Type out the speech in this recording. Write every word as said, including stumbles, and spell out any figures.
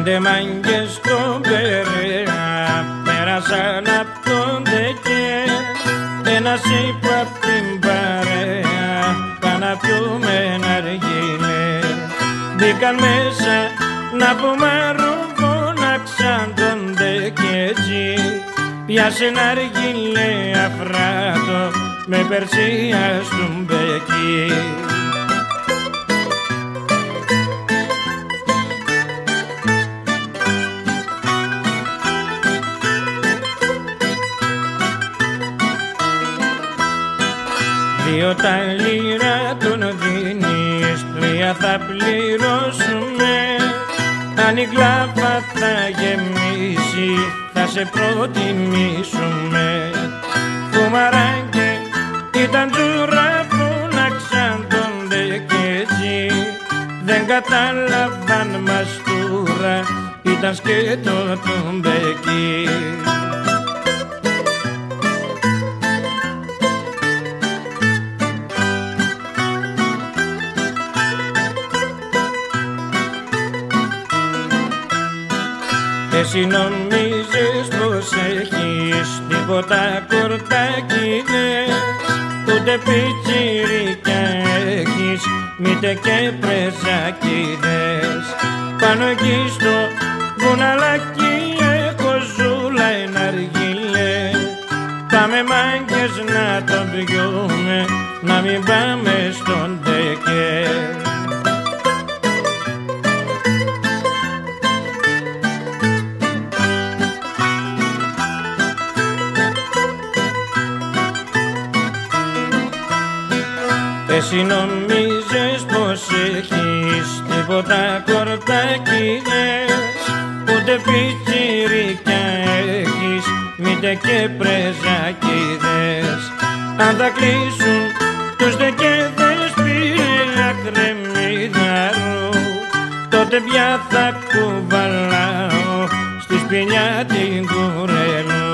Πέντε μάγκες στον Περέα πέρασαν απ' τον Δεκέ. Ένας είπε απ' την παρέα πά' να πιούμε ναργίλε. Μπήκαν μέσα να πουμάρουν, φώναξαν τον Δεκέτζι. Πιάσε ναργίλε αφράτο με περσία στον μπεκί. Δύο τα λίρα τον δίνεις, τρία θα πληρώσουμε. Αν η κλάφα θα γεμίσει, θα σε προτιμήσουμε. Φουμαράκι ήταν τζούρα, φώναξαν τον Δεκέτζι. Δεν κατάλαβαν μαστούρα, ήταν σκέτο τον μπεκί. Εσύ νομίζεις πως έχεις τίποτα κορτάκιδες, ούτε πιτσιρίκια έχεις, μήτε και πρεζάκιδες. Πάνω εκεί στο βουναλάκι έχω ζούλα ένα αργύλε. Πάμε μάγκες να τον πιούμε, να μην πάμε στον Δεκέ. Εσύ νομίζεις πως έχεις τίποτα κορτάκιδες, ούτε πιτσιρίκια έχεις, μήτε και πρεζάκιδες. Αν θα κλείσουν τους Δεκέδες πήρε κρεμμύδαρου, τότε πια θα κουβαλάω στη σπηλιά την κουρέλα.